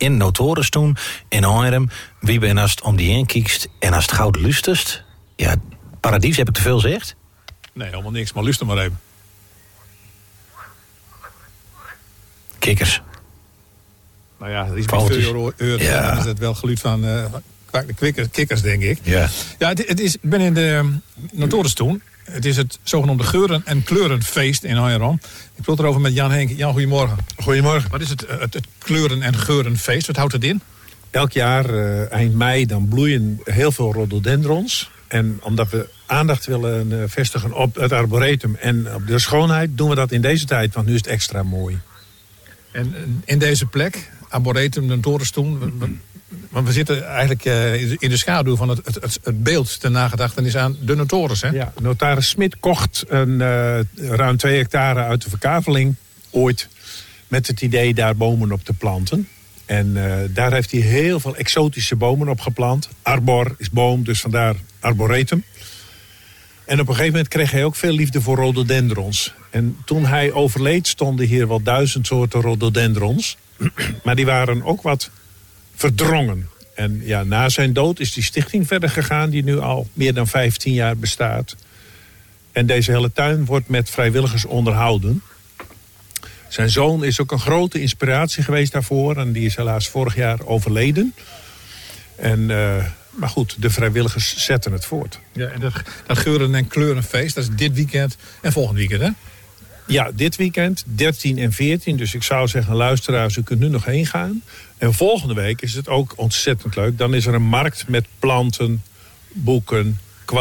in Notoris toen, in Oirum. Wie ben als het om die heen kiekst en als het goud lustest. Ja, paradies, heb ik te veel gezegd? Nee, helemaal niks, maar luister maar even. Kikkers. Nou ja, er is met veel uur. Ja. Dan is het wel geluid van de kikkers, denk ik. Ja, ik ben in de Notoris toen. Het is het zogenoemde geuren- en kleurenfeest in Oirum. Ik praat erover met Jan Henk. Jan, goedemorgen. Goedemorgen. Wat is het kleuren- en geurenfeest? Wat houdt het in? Elk jaar, eind mei, dan bloeien heel veel rhododendrons. En omdat we aandacht willen vestigen op het arboretum en op de schoonheid, doen we dat in deze tijd, want nu is het extra mooi. En in deze plek, arboretum, Notoris toen, want we zitten eigenlijk in de schaduw van het beeld ten nagedachtenis aan de Notoris, hè? Ja, notaris Smit kocht ruim 2 hectare uit de verkaveling ooit met het idee daar bomen op te planten. En daar heeft hij heel veel exotische bomen op geplant. Arbor is boom, dus vandaar arboretum. En op een gegeven moment kreeg hij ook veel liefde voor rhododendrons. En toen hij overleed stonden hier wel 1000 soorten rhododendrons. Maar die waren ook wat verdrongen. En ja, na zijn dood is die stichting verder gegaan, die nu al meer dan 15 jaar bestaat. En deze hele tuin wordt met vrijwilligers onderhouden. Zijn zoon is ook een grote inspiratie geweest daarvoor. En die is helaas vorig jaar overleden. Maar goed, de vrijwilligers zetten het voort. Ja, en dat geuren- en kleurenfeest, dat is dit weekend en volgend weekend, hè? Ja, dit weekend, 13 en 14. Dus ik zou zeggen, luisteraars, u kunt nu nog heen gaan. En volgende week is het ook ontzettend leuk. Dan is er een markt met planten, boeken,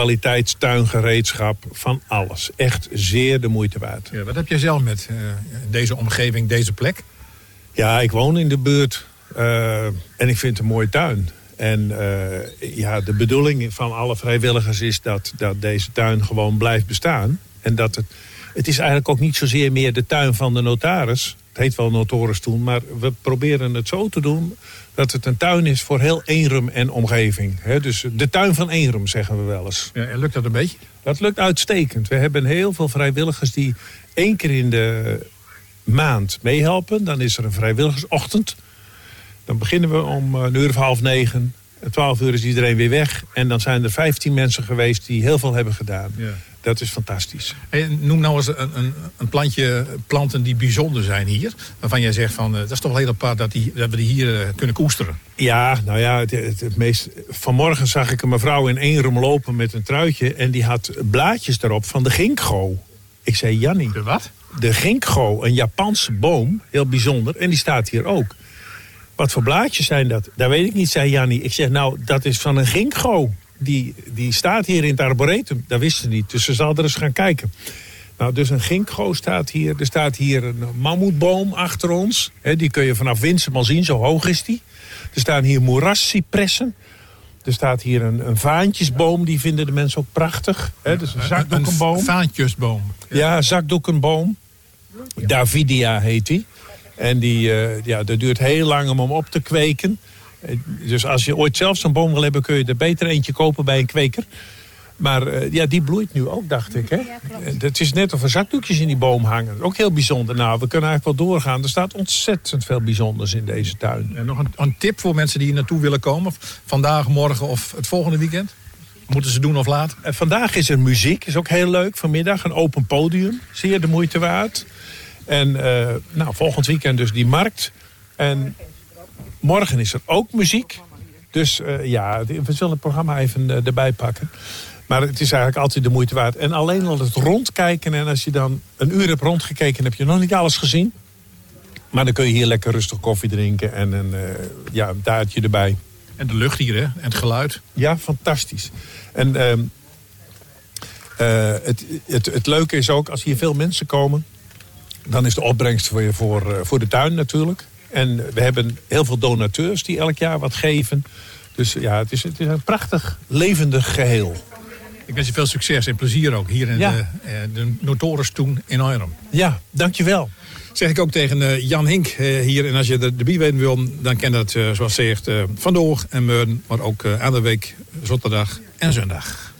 kwaliteitstuingereedschap, van alles. Echt zeer de moeite waard. Ja, wat heb jij zelf met deze omgeving, deze plek? Ja, ik woon in de buurt en ik vind het een mooie tuin. En de bedoeling van alle vrijwilligers is dat deze tuin gewoon blijft bestaan. En dat het is eigenlijk ook niet zozeer meer de tuin van de notaris. Het heet wel Notoris toen, maar we proberen het zo te doen dat het een tuin is voor heel Eenrum en omgeving. Dus de tuin van Eenrum, zeggen we wel eens. Ja, en lukt dat een beetje? Dat lukt uitstekend. We hebben heel veel vrijwilligers die 1 keer in de maand meehelpen. Dan is er een vrijwilligersochtend. Dan beginnen we om 8:30. 12 uur is iedereen weer weg. En dan zijn er 15 mensen geweest die heel veel hebben gedaan. Ja. Dat is fantastisch. Hey, noem nou eens een planten die bijzonder zijn hier. Waarvan jij zegt van, dat is toch wel heel apart dat we die hier kunnen koesteren. Ja, nou ja, het meest. Vanmorgen zag ik een mevrouw in Eenrum lopen met een truitje. En die had blaadjes erop van de ginkgo. Ik zei, Jannie. De wat? De ginkgo, een Japanse boom. Heel bijzonder. En die staat hier ook. Wat voor blaadjes zijn dat? Dat weet ik niet, zei Jannie. Ik zeg, nou, dat is van een ginkgo. Die staat hier in het arboretum. Dat wist ze niet, dus ze zal er eens gaan kijken. Nou, dus een ginkgo staat hier. Er staat hier een mammoetboom achter ons. Die kun je vanaf Winsum al zien, zo hoog is die. Er staan hier moerascypressen. Er staat hier een vaantjesboom, die vinden de mensen ook prachtig. Dus een zakdoekenboom. Een vaantjesboom. Ja, zakdoekenboom. Davidia heet die. En dat duurt heel lang om hem op te kweken. Dus als je ooit zelf zo'n boom wil hebben, kun je er beter eentje kopen bij een kweker. Maar die bloeit nu ook, dacht ik. Hè? Het is net of er zakdoekjes in die boom hangen. Ook heel bijzonder. Nou, we kunnen eigenlijk wel doorgaan. Er staat ontzettend veel bijzonders in deze tuin. En nog een tip voor mensen die hier naartoe willen komen. Vandaag, morgen of het volgende weekend? Moeten ze doen of laten? Vandaag is er muziek. Is ook heel leuk. Vanmiddag een open podium. Zeer de moeite waard. En volgend weekend dus die markt. En morgen is er ook muziek. Dus we zullen het programma even erbij pakken. Maar het is eigenlijk altijd de moeite waard. En alleen al het rondkijken. En als je dan een uur hebt rondgekeken, heb je nog niet alles gezien. Maar dan kun je hier lekker rustig koffie drinken. En een taartje erbij. En de lucht hier, hè? En het geluid. Ja, fantastisch. En het leuke is ook, als hier veel mensen komen, dan is de opbrengst voor de tuin natuurlijk. En we hebben heel veel donateurs die elk jaar wat geven. Dus ja, het is een prachtig, levendig geheel. Ik wens je veel succes en plezier ook hier in de Notoris toen in Oirum. Ja, dankjewel. Zeg ik ook tegen Jan Hink hier. En als je erbij weten wil, dan ken dat zoals zegt Van Doog en Meurden. Maar ook aan de week, zaterdag en zondag.